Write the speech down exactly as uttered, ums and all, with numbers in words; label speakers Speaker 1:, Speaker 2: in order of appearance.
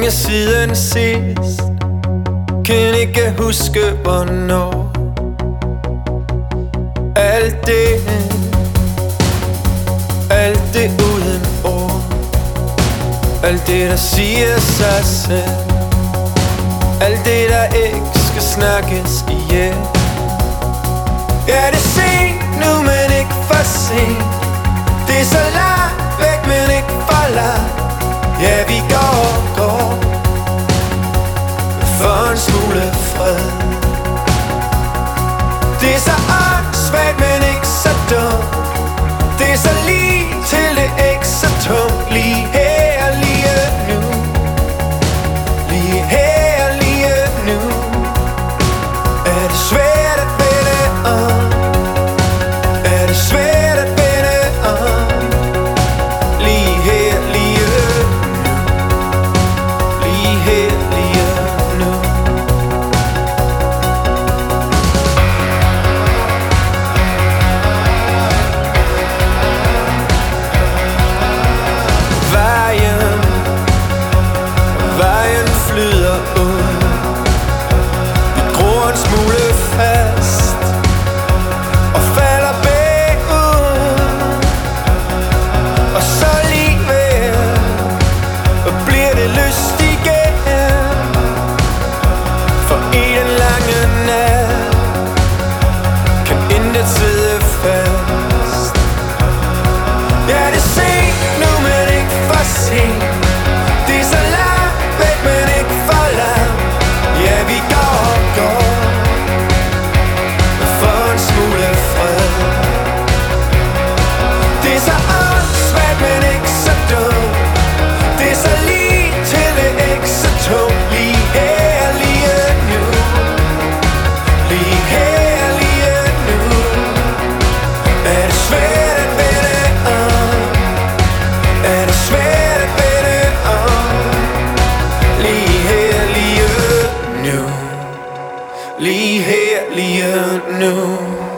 Speaker 1: længe siden sidst, kan ikke huske hvornår. Alt det, alt det uden ord, alt det der siger sig selv, alt det der ikke skal snakkes ihjel. Ja, det er sent nu, men ikke for sent. Det er så langt væk, men ikke for langt. Ja, vi går og går for en smule fred. Det er så åndssvagt, men ikke så dumt. Det er så lige til det ikke så tungt. Lige her, lige nu. Lige her, lige nu. Er det svært at vende om? Er det svært at vende om? Lige her, lige nu. Lige her, lige nu. Vejen, vejen flyder ud. Vi gror en smule fast og falder bagud. Og så alligevel bliver det lyst igen. For i den lange nat kan intet sidde fast. Ja, det er sent nu, men ikke for sent. Det er så langt væk, men ikke for langt. Ja, vi går og går for en smule fred. Det er så åndssvagt, men ikke så dumt. Det er så lige til det ikke så tungt. Lige her, lige nu. Lige her, lige nu. Er det svært at vende om? Er det svært at vende om? Lige her, lige nu. Lige her, lige nu.